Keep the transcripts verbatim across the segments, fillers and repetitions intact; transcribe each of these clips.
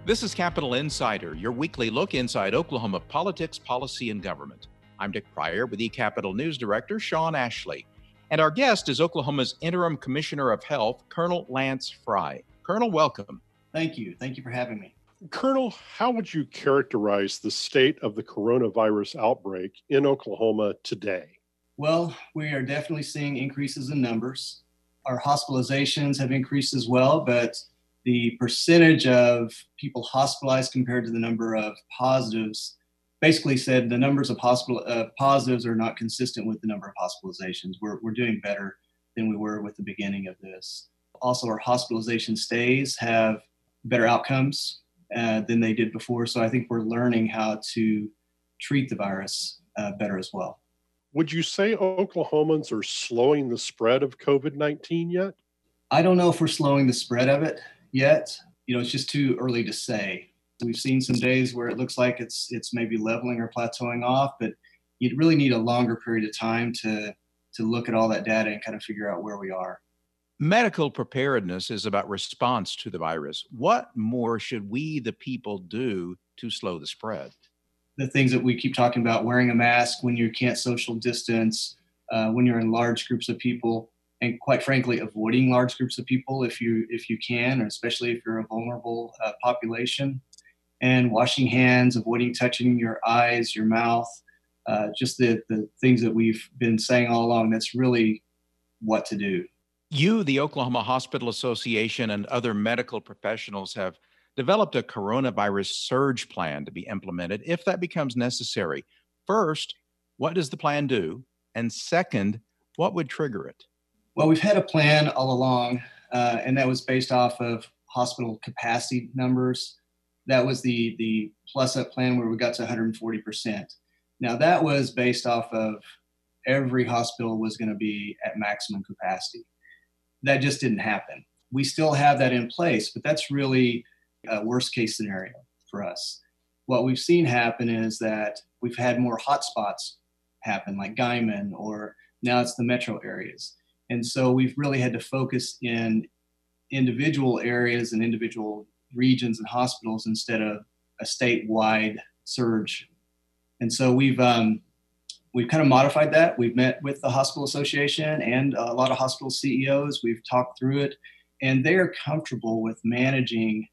This is Capitol Insider, your weekly look inside Oklahoma politics, policy, and government. I'm Dick Pryor with eCapitol News Director Sean Ashley. And our guest is Oklahoma's Interim Commissioner of Health, Colonel Lance Fry. Colonel, welcome. Thank you. Thank you for having me. Colonel, how would you characterize the state of the coronavirus outbreak in Oklahoma today? Well, we are definitely seeing increases in numbers. Our hospitalizations have increased as well, but the percentage of people hospitalized compared to the number of positives basically said the numbers of hospital uh, positives are not consistent with the number of hospitalizations. We're, we're doing better than we were with the beginning of this. Also, our hospitalization stays have better outcomes uh, than they did before. So I think we're learning how to treat the virus uh, better as well. Would you say Oklahomans are slowing the spread of COVID nineteen yet? I don't know if we're slowing the spread of it yet. You know, it's just too early to say. We've seen some days where it looks like it's it's maybe leveling or plateauing off, but you'd really need a longer period of time to to look at all that data and kind of figure out where we are. Medical preparedness is about response to the virus. What more should we, the people, do to slow the spread? The things that we keep talking about, wearing a mask when you can't social distance, uh, when you're in large groups of people, and quite frankly, avoiding large groups of people if you if you can, or especially if you're a vulnerable uh, population, and washing hands, avoiding touching your eyes, your mouth, uh, just the, the things that we've been saying all along. That's really what to do. You, the Oklahoma Hospital Association, and other medical professionals have developed a coronavirus surge plan to be implemented if that becomes necessary. First, what does the plan do? And second, what would trigger it? Well, we've had a plan all along, uh, and that was based off of hospital capacity numbers. That was the, the plus-up plan where we got to one hundred forty percent. Now, that was based off of every hospital was going to be at maximum capacity. That just didn't happen. We still have that in place, but that's really a worst-case scenario for us. What we've seen happen is that we've had more hotspots happen, like Guyman, or now it's the metro areas. And so we've really had to focus in individual areas and individual regions and hospitals instead of a statewide surge. And so we've um, we've kind of modified that. We've met with the hospital association and a lot of hospital C E Os. We've talked through it, and they are comfortable with managing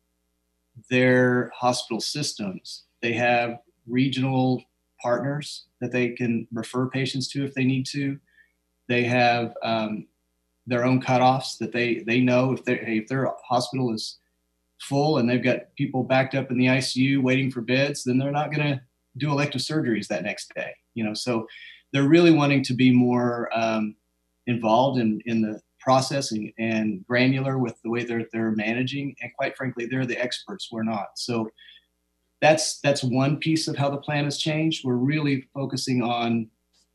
their hospital systems. They have regional partners that they can refer patients to if they need to. They have um, their own cutoffs that they they know if, hey, if their hospital is full and they've got people backed up in the I C U waiting for beds, then they're not going to do elective surgeries that next day. You know, so they're really wanting to be more um, involved in, in the processing and granular with the way they're they're managing. And quite frankly, they're the experts. We're not. So that's that's one piece of how the plan has changed. We're really focusing on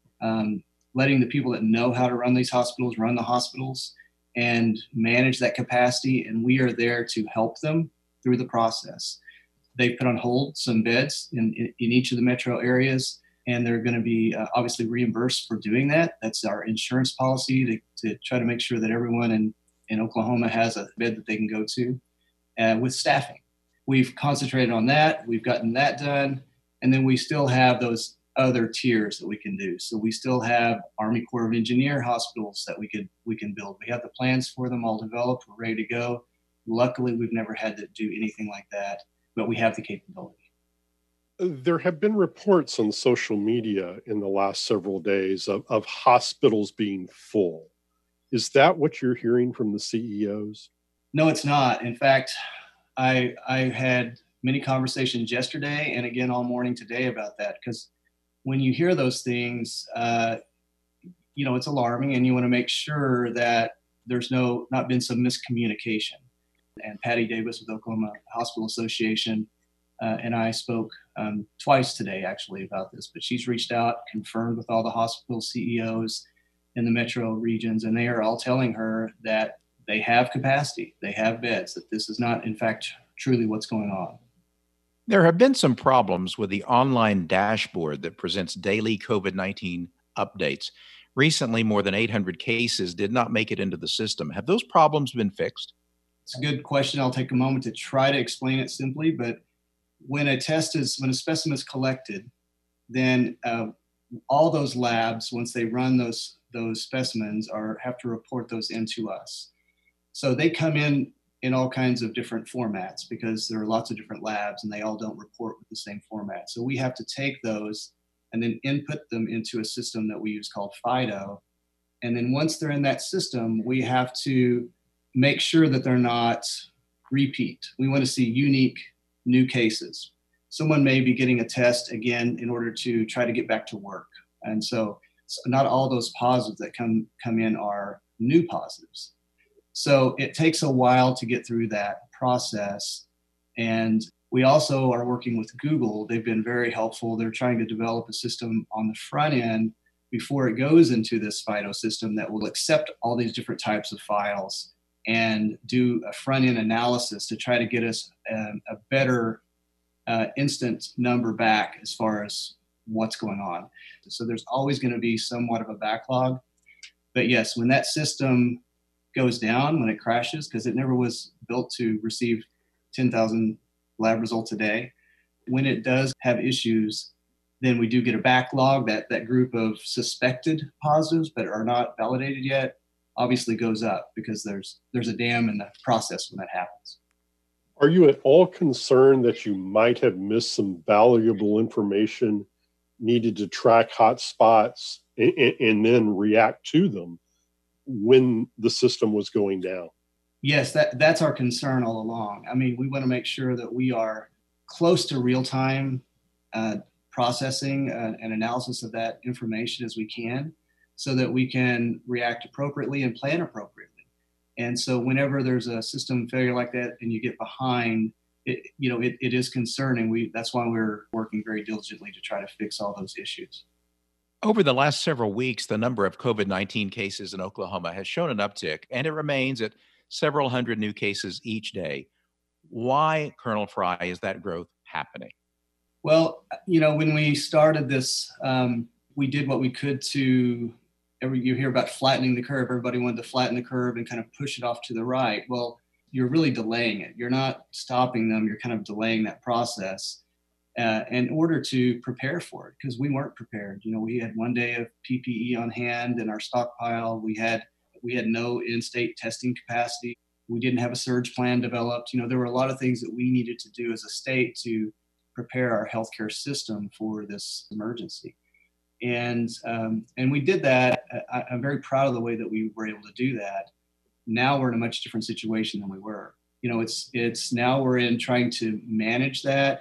um, letting the people that know how to run these hospitals run the hospitals and manage that capacity, and we are there to help them through the process. They've put on hold some beds in, in, in each of the metro areas, and they're going to be uh, obviously reimbursed for doing that. That's our insurance policy to, to try to make sure that everyone in, in Oklahoma has a bed that they can go to uh, with staffing. We've concentrated on that. We've gotten that done, and then we still have those other tiers that we can do. So we still have Army Corps of Engineer hospitals that we could we can build. We have the plans for them all developed. We're ready to go. Luckily, we've never had to do anything like that, but we have the capability. There have been reports on social media in the last several days of, of hospitals being full. Is that what you're hearing from the C E Os? No, it's not. In fact, I I had many conversations yesterday and again all morning today about that, because when you hear those things, uh, you know, it's alarming, and you want to make sure that there's no not been some miscommunication. And Patty Davis with Oklahoma Hospital Association uh, and I spoke um, twice today actually about this, but she's reached out, confirmed with all the hospital C E Os in the metro regions, and they are all telling her that they have capacity, they have beds, that this is not in fact truly what's going on. There have been some problems with the online dashboard that presents daily COVID nineteen updates. Recently, more than eight hundred cases did not make it into the system. Have those problems been fixed? It's a good question. I'll take a moment to try to explain it simply, but when a test is, when a specimen is collected, then uh, all those labs, once they run those those specimens, are have to report those into us. So they come in in all kinds of different formats because there are lots of different labs and they all don't report with the same format. So we have to take those and then input them into a system that we use called FIDO. And then once they're in that system, we have to make sure that they're not repeat. We want to see unique new cases. Someone may be getting a test again in order to try to get back to work. And so, so not all those positives that come, come in are new positives. So it takes a while to get through that process. And we also are working with Google. They've been very helpful. They're trying to develop a system on the front end before it goes into this FIDO system that will accept all these different types of files and do a front end analysis to try to get us um, a better uh, instant number back as far as what's going on. So there's always going to be somewhat of a backlog. But yes, when that system goes down, when it crashes, because it never was built to receive ten thousand lab results a day, when it does have issues, then we do get a backlog. That that group of suspected positives but are not validated yet obviously goes up because there's there's a dam in the process when that happens. Are you at all concerned that you might have missed some valuable information needed to track hotspots and, and then react to them when the system was going down? Yes, that, that's our concern all along. I mean, we want to make sure that we are close to real-time uh, processing uh, and analysis of that information as we can so that we can react appropriately and plan appropriately. And so whenever there's a system failure like that and you get behind, it, you know, it, it is concerning. We, that's why we're working very diligently to try to fix all those issues. Over the last several weeks, the number of COVID nineteen cases in Oklahoma has shown an uptick, and it remains at several hundred new cases each day. Why, Colonel Fry, is that growth happening? Well, you know, when we started this, um, we did what we could to, every, you hear about flattening the curve. Everybody wanted to flatten the curve and kind of push it off to the right. Well, you're really delaying it. You're not stopping them. You're kind of delaying that process uh, in order to prepare for it, because we weren't prepared. You know, we had one day of P P E on hand in our stockpile. We had we had no in-state testing capacity. We didn't have a surge plan developed. You know, there were a lot of things that we needed to do as a state to prepare our healthcare system for this emergency. And um, and we did that. I, I'm very proud of the way that we were able to do that. Now we're in a much different situation than we were. You know, it's it's now we're in trying to manage that.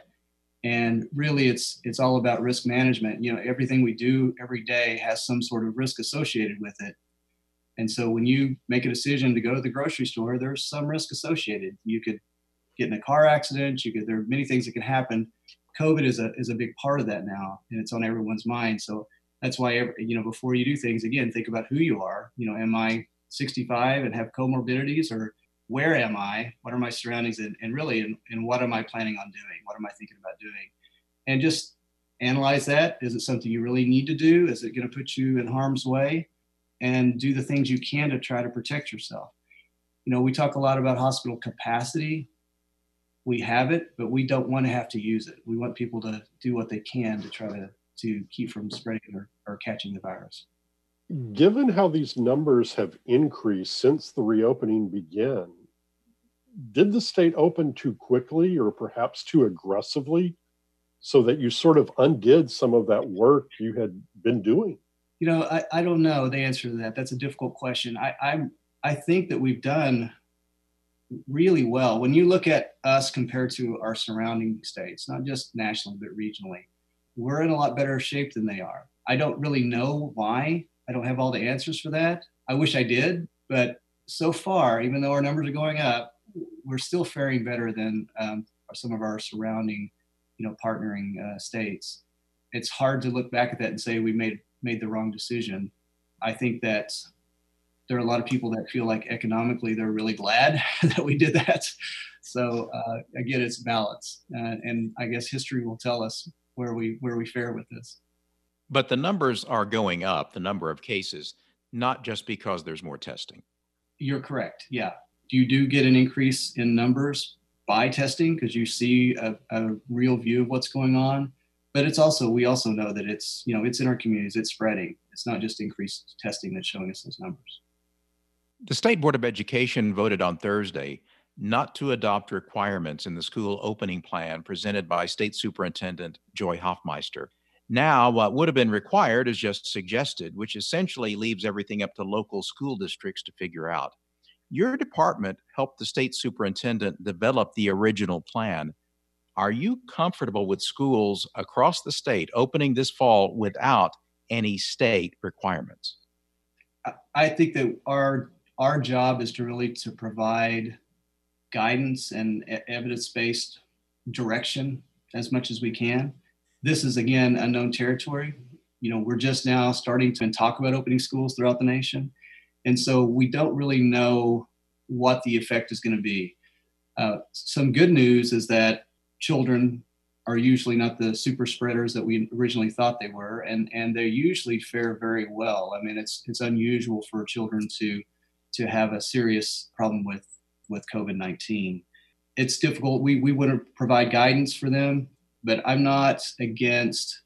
And really it's it's all about risk management. You know, everything we do every day has some sort of risk associated with it. And so when you make a decision to go to the grocery store, there's some risk associated. You could get in a car accident. You could, there are many things that can happen. COVID is a is a big part of that now, and it's on everyone's mind. So that's why, every, you know, before you do things, again, think about who you are. You know, am I sixty-five and have comorbidities, or where am I? What are my surroundings, and, and really, and, and what am I planning on doing? What am I thinking about doing? And just analyze that. Is it something you really need to do? Is it going to put you in harm's way? And do the things you can to try to protect yourself. You know, we talk a lot about hospital capacity. We have it, but we don't want to have to use it. We want people to do what they can to try to, to keep from spreading or, or catching the virus. Given how these numbers have increased since the reopening began, did the state open too quickly or perhaps too aggressively so that you sort of undid some of that work you had been doing? You know, I, I don't know the answer to that. That's a difficult question. I, I I think that we've done really well. When you look at us compared to our surrounding states, not just nationally, but regionally, we're in a lot better shape than they are. I don't really know why. I don't have all the answers for that. I wish I did, but so far, even though our numbers are going up, we're still faring better than um, some of our surrounding, you know, partnering uh, states. It's hard to look back at that and say we made made the wrong decision. I think that there are a lot of people that feel like economically they're really glad that we did that. So uh, again, it's balance, uh, and I guess history will tell us where we where we fare with this. But the numbers are going up, the number of cases, not just because there's more testing. You're correct. Yeah, you do get an increase in numbers by testing because you see a, a real view of what's going on. But it's also, we also know that it's, you know, it's in our communities, it's spreading. It's not just increased testing that's showing us those numbers. The State Board of Education voted on Thursday not to adopt requirements in the school opening plan presented by State Superintendent Joy Hoffmeister. Now, what would have been required is just suggested, which essentially leaves everything up to local school districts to figure out. Your department helped the state superintendent develop the original plan. Are you comfortable with schools across the state opening this fall without any state requirements? I think that our our job is to really to provide guidance and evidence-based direction as much as we can. This is, again, unknown territory. You know, we're just now starting to talk about opening schools throughout the nation. And so we don't really know what the effect is going to be. Uh, some good news is that children are usually not the super spreaders that we originally thought they were, and, and they usually fare very well. I mean, it's it's unusual for children to to have a serious problem with, with COVID nineteen. It's difficult. We, we wouldn't provide guidance for them, but I'm not against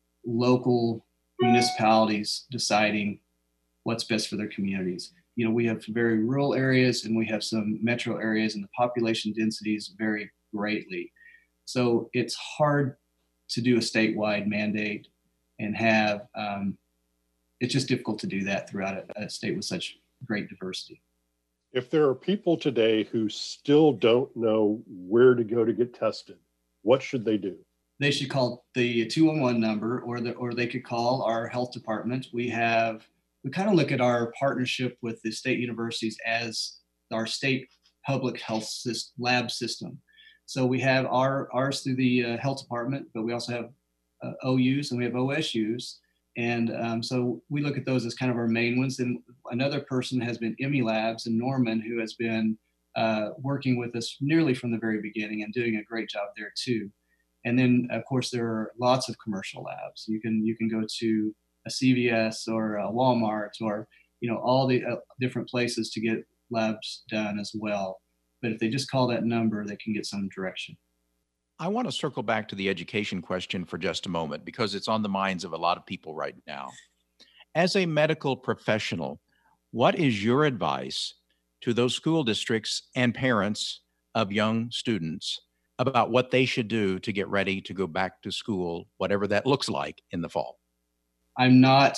local municipalities deciding what's best for their communities. You know, we have very rural areas and we have some metro areas, and the population densities vary greatly. So it's hard to do a statewide mandate and have, um, it's just difficult to do that throughout a, a state with such great diversity. If there are people today who still don't know where to go to get tested, what should they do? They should call the two one one number, or the, or they could call our health department. We have, we kind of look at our partnership with the state universities as our state public health system, lab system. So we have our ours through the uh, health department, but we also have uh, O Us and we have O S Us. And um, so we look at those as kind of our main ones. And another person has been Emmy Labs in Norman, who has been uh, working with us nearly from the very beginning and doing a great job there too. And then, of course, there are lots of commercial labs. You can you can go to a C V S or a Walmart or, you know, all the uh, different places to get labs done as well. But if they just call that number, they can get some direction. I want to circle back to the education question for just a moment because it's on the minds of a lot of people right now. As a medical professional, what is your advice to those school districts and parents of young students about what they should do to get ready to go back to school, whatever that looks like in the fall? I'm not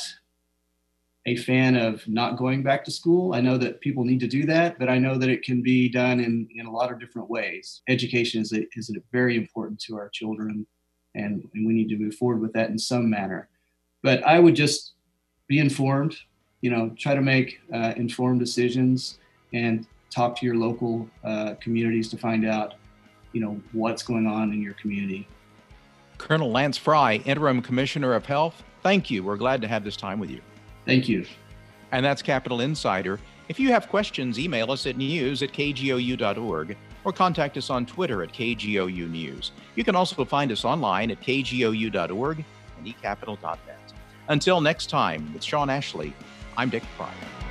a fan of not going back to school. I know that people need to do that, but I know that it can be done in, in a lot of different ways. Education is, a, is a very important to our children, and, and we need to move forward with that in some manner. But I would just be informed, you know, try to make uh, informed decisions and talk to your local uh, communities to find out, you know, what's going on in your community. Colonel Lance Fry, Interim Commissioner of Health, thank you. We're glad to have this time with you. Thank you. And that's Capitol Insider. If you have questions, email us at news at k g o u dot org or contact us on Twitter at K G O U News. You can also find us online at k g o u dot org and e capital dot net. Until next time, with Sean Ashley, I'm Dick Pryor.